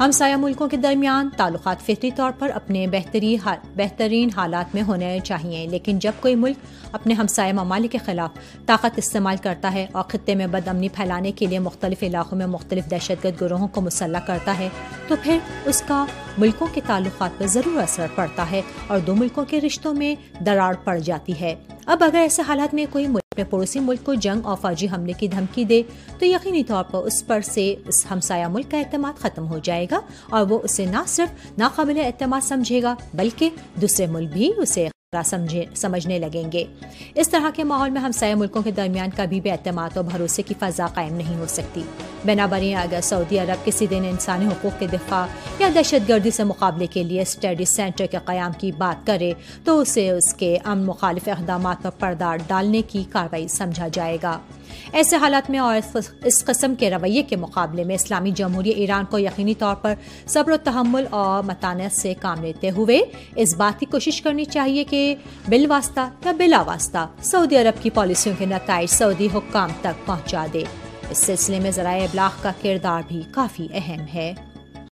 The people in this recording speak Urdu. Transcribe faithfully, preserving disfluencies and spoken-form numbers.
ہمسایہ ملکوں کے درمیان تعلقات فطری طور پر اپنے بہترین حالات میں ہونے چاہیے، لیکن جب کوئی ملک اپنے ہمسایہ ممالک کے خلاف طاقت استعمال کرتا ہے اور خطے میں بد امنی پھیلانے کے لیے مختلف علاقوں میں مختلف دہشت گرد گروہوں کو مسلح کرتا ہے تو پھر اس کا ملکوں کے تعلقات پر ضرور اثر پڑتا ہے اور دو ملکوں کے رشتوں میں دراڑ پڑ جاتی ہے۔ اب اگر ایسے حالات میں کوئی ملک اپنے پڑوسی ملک کو جنگ اور فوجی حملے کی دھمکی دے تو یقینی طور پر اس پر سے اس ہمسایہ ملک کا اعتماد ختم ہو جائے گا اور وہ اسے نہ صرف ناقابل اعتماد سمجھے گا بلکہ دوسرے ملک بھی اسے سمجھے سمجھنے لگیں گے۔ اس طرح کے ماحول میں ہمسایہ ملکوں کے درمیان کبھی بھی اعتماد اور بھروسے کی فضا قائم نہیں ہو سکتی۔ بنابراین اگر سعودی عرب کسی دن انسانی حقوق کے دفاع یا دہشت گردی سے مقابلے کے لیے اسٹڈی سینٹر کے قیام کی بات کرے تو اسے اس کے امن مخالف اقدامات پر پردہ ڈالنے کی کارروائی سمجھا جائے گا۔ ایسے حالات میں اور اس قسم کے رویے کے مقابلے میں اسلامی جمہوریہ ایران کو یقینی طور پر صبر و تحمل اور متانت سے کام لیتے ہوئے اس بات کی کوشش کرنی چاہیے کہ بالواسطہ یا بلا واسطہ سعودی عرب کی پالیسیوں کے نتائج سعودی حکام تک پہنچا دے۔ اس سلسلے میں ذرائع ابلاغ کا کردار بھی کافی اہم ہے۔